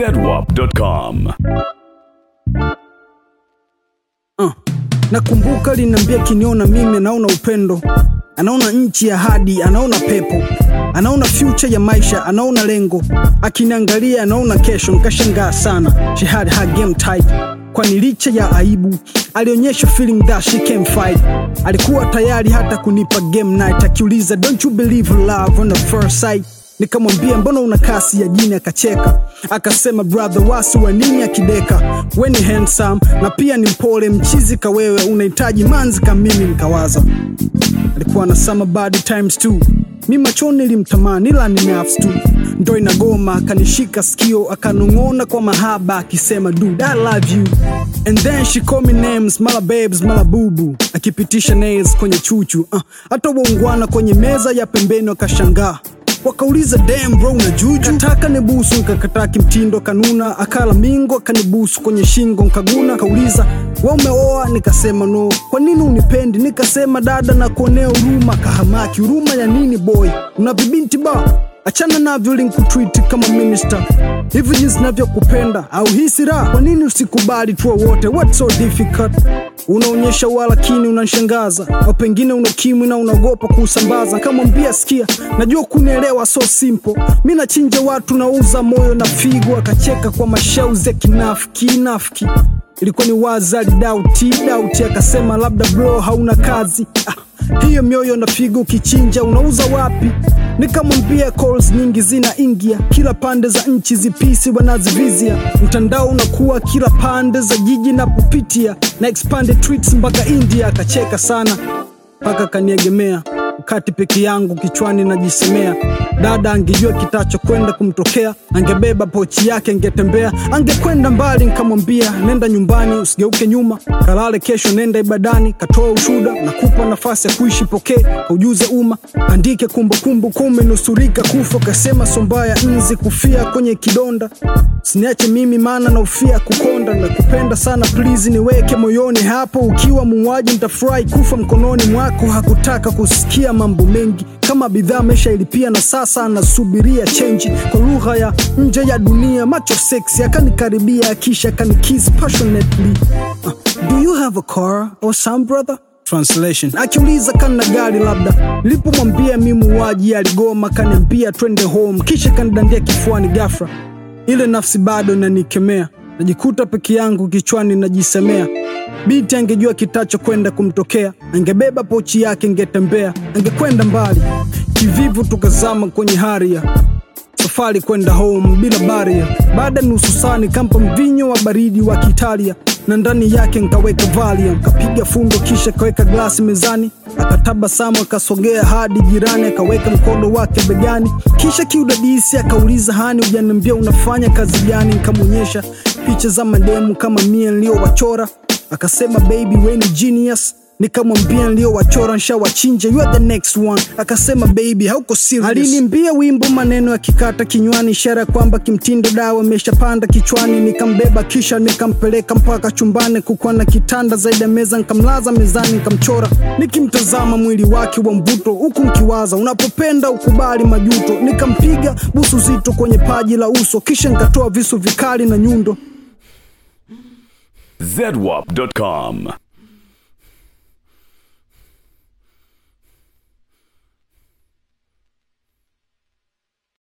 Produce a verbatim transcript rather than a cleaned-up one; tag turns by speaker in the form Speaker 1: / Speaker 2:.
Speaker 1: zedwap dot com.
Speaker 2: Uh, nakumbuka linambia kiniona mimi anaona upendo, anaona nchi ya hadi, anaona pepo, anaona future ya maisha, anaona lengo, akiniangalia anaona kesho. Nikashangaa sana, she had her game tight, kwani licha ya aibu alionyesha feeling that she can fight. Alikuwa tayari hata kunipa game night, akiuliza don't you believe love on the first sight. Nikamwambia mbona una kasi ya jini, akacheka akasema brother wasi wa nini akideka, we ni handsome na pia ni mpole, mchizi ka wewe unahitaji manzi kama mimi. Nikawaza alikuwa na summer body times two, mimi machoni nilimtamani ila ni nerves tu. Ndo inagoma akanishika sikio akanong'ona kwa mahaba akisema dude I love you, and then she call me names mala babes mala bubu, akipitisha nails kwenye chuchu. uh, hata uongwana kwenye meza ya pembeni wakashangaa, wakauliza damn bro una juju. Kataka nibusu nikakataa kimtindo, kanuna akala mingo kanibusu kwenye shingo nkaguna. Kauliza wewe umeoa, nikasema no. Kwa nini unipendi, nikasema dada na kuonea huruma. Kahamaki huruma ya nini boy, una vibinti ba, achana navyo linkutreat kama minister. Hivi jinsi navyokupenda au hisi raha, kwa nini usikubali tuwa wote, what's so difficult. Unaonyesha walakini unanishangaza, au pengine unokimwi na unaogopa kusambaza. Kamwambia sikia najua kunielewa so simple, mimi nachinja watu nauza moyo na figo. Akacheka kwa mashauzi ya kinafiki nafiki, ilikuwa ni wazali dauti dauti. Akasema labda bro hauna kazi, ah, hiyo mioyo na figo kichinja unauza wapi. Nikamwambia calls nyingi zinaingia kila pande za nchi, zipisi wanazivizia, mtandao unakuwa kila pande za jiji na kupitia na expanded tweets mpaka India. Akacheka sana paka kaniegemea, wakati peke yangu kichwani najisemea dada angejua kitacho kwenda kumtokea, angebeba pochi yake angetembea, angekwenda mbali. Nikamwambia nenda nyumbani usigeuke nyuma, kalale kesho nenda ibadani, katoa ushuda na kupa nafasi ya kuishi pokee, kaujuze umma, andike kumbukumbu kume nusurika kufa. Kasema sombaya nzi kufia kwenye kidonda, siniache mimi maana na ufia kukonda, na kupenda sana please niweke moyoni hapo, ukiwa muuaji nitafurahi kufa mkononi mwako. Hakutaka kusikia mambo mengi kama bidhaa mesha ilipia na sasa anasubiria change. Kwa lugha ya nje ya dunia macho sexy akanikaribia kisha akanikiss passionately. uh, Do you have a car or some brother? Translation, akiuliza kana gari labda. Nilipomwambia mimi muuaji aligoma, kaniambia twende home, kisha kanidandia kifuani ghafla. Ile nafsi bado inanikemea, najikuta peke yangu kichwani najisemea binti angejua kitacho kwenda kumtokea, angebeba pochi yake angetembea, angekwenda mbali. Kivivu tukazama kwenye haria, safari kwenda home bila baria. Baada nusu saa nikampa mvinyo wa baridi wa Kiitalia, na ndani yake nikaweka Valium. Kapiga fundo kisha kaweka glasi mezani, akatabasamu akasogea hadi jirani, akaweka mkono wake begani, kisha kiudadisi akauliza hani hujaniambia unafanya kazi gani. Nikamwonyesha picha za mademu kama mie niliyowachora, akasema baby we ni genius. Nikamwambia nilio wachora nsha wachinja, you are the next one. Akasema baby hauko serious. Aliniambia wimbo maneno ya kikata kinywani, ishara kwamba kimtindo dawa ameshapanda kichwani. Nikambeba kisha nikampeleka mpaka chumbani, kukua na kitanda zaidi ya meza. Nikamlaza mezani nikamchora, nikimtazama mwili wake wa mvuto, huku mkiwaza unapopenda ukubali majuto. Nikampiga busu zito kwenye paji la uso, kisha nikatoa visu vikali na nyundo.
Speaker 1: zedwap dot com